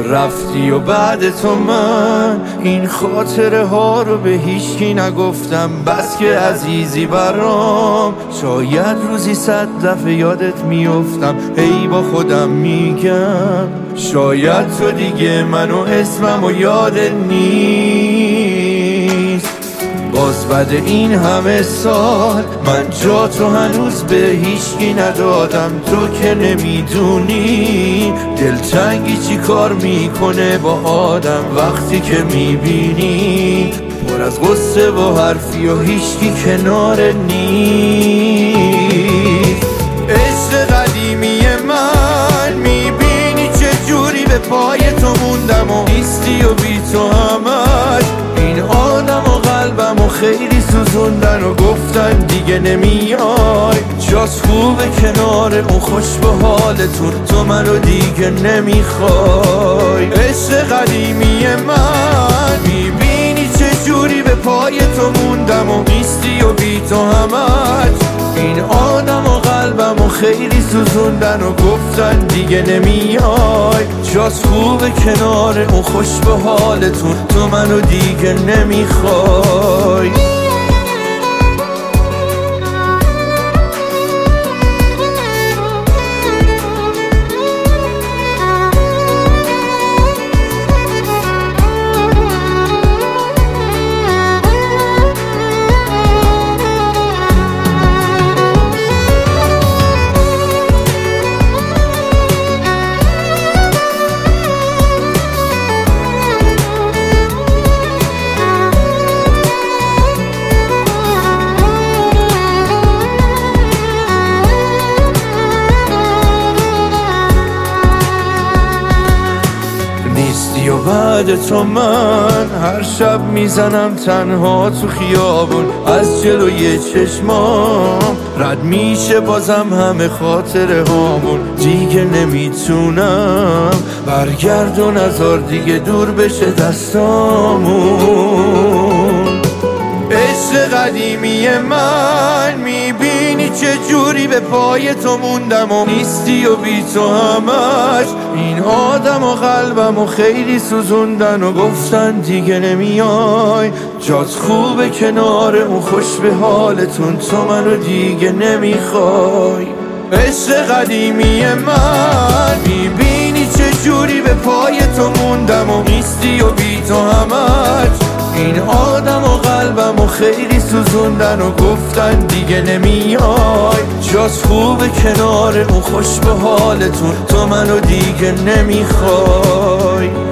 رفتی و بعد تو من این خاطره ها رو به هیچکی نگفتم. بس که عزیزی برام، شاید روزی 100 دفعه یادت میافتم. هی با خودم میگم شاید تو دیگه منو اسمم و یادت نیست. باز بعد این همه سال من جا تو هنوز به هیچکی ندادم. تو که نمیدونی دلتنگی چی کار میکنه با آدم وقتی که میبینی پر از غصه و حرفی و هیچکی کنار نیست. عشق قدیمی من میبینی چه جوری به پای تو موندم و نیستی و بی تو همش این آدم و قلبم و خیلی سوزوندن و گفتن دیگه نمیای. جاست خوبه کنار اون خوش به حالتون، تو منو دیگه نمیخوای. عشق قدیمی من میبینی چه جوری به پای تو موندم و نیستی و بی تو همش این آدم و قلبم و خیلی سوزوندن و گفتن دیگه نمیای. جاست خوبه کنار اون خوش به حالتون، تو منو دیگه نمیخوای. نیستی و بعد تو من هر شب میزنم تنها تو خیابون. از جلوی چشمام رد میشه بازم همه خاطره هامون. دیگه نمیتونم برگرد و نذار دیگه دور بشه دستامون. عشق قدیمی من میبینی چه جوری به پای تو موندم و نیستی و بی تو همش این آدم و قلبم و خیلی سوزوندن و گفتن دیگه نمیای. جات خوبه کنار اون خوش به حالتون، تو منو دیگه نمیخوای. عشق قدیمی من میبینی چه جوری به پای تو موندم و نیستی و بی تو همش این آدم و قلبم و خیلی سوزوندن و گفتن دیگه نمیای. جاست خوبه کنار اون خوش به حالتون، تو منو دیگه نمیخوای.